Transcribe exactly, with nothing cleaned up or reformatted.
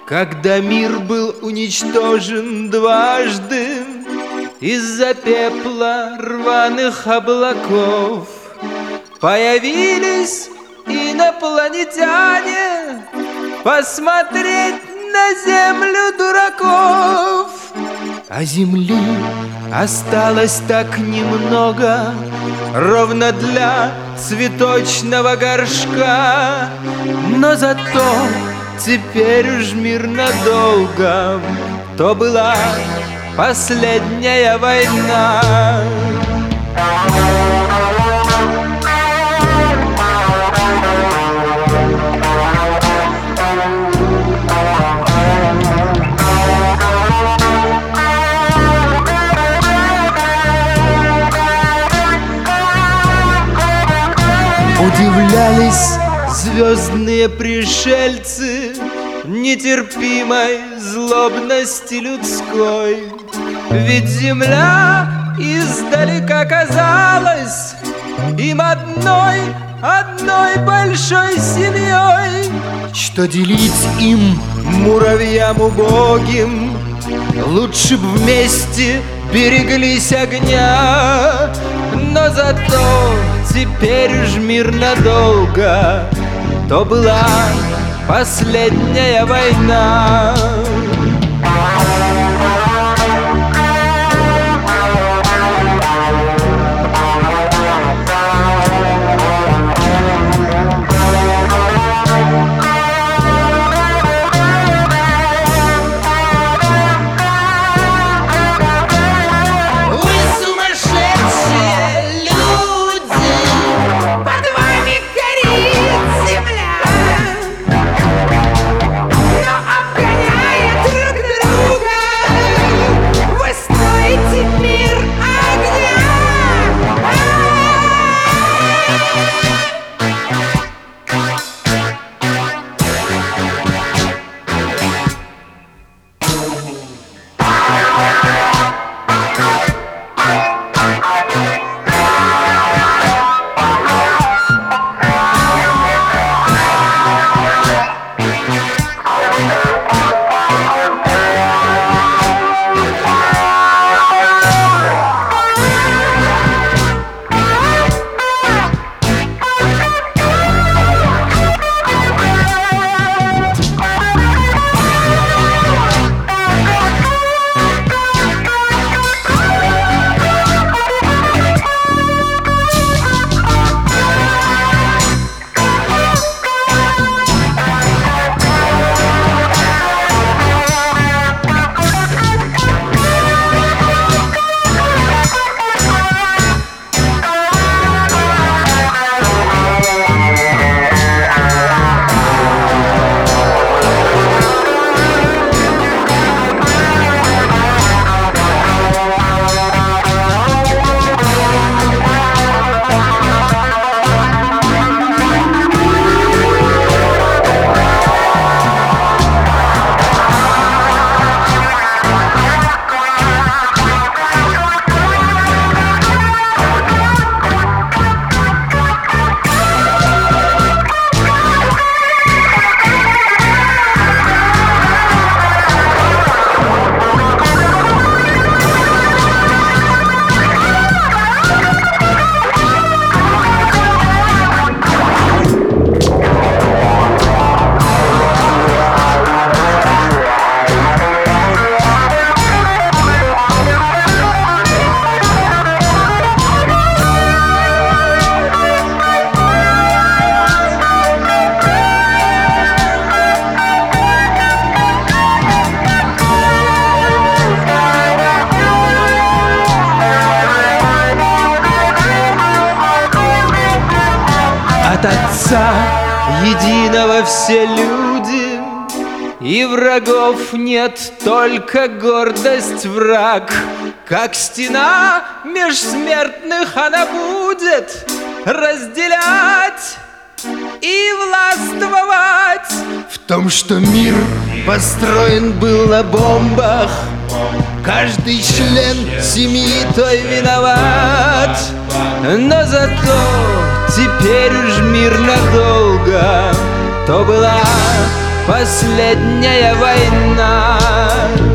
Когда мир был уничтожен дважды из-за пепла рваных облаков, появились инопланетяне посмотреть на землю дураков. А земли осталось так немного, ровно для цветочного горшка. Но зато теперь уж мир надолго, то была последняя война. Удивлялись звездные пришельцы нетерпимой злобности людской. Ведь земля издалека казалась им одной, одной большой семьей. Что делить им, муравьям убогим, лучше б вместе береглись огня. Но зато теперь уж мир надолго, то была последняя война. От Отца единого все люди, и врагов нет, только гордость враг. Как стена меж смертных она будет разделять и властвовать. В том, что мир построен был на бомбах, каждый член семьи той виноват. Но зато теперь уж мир надолго, то была последняя война.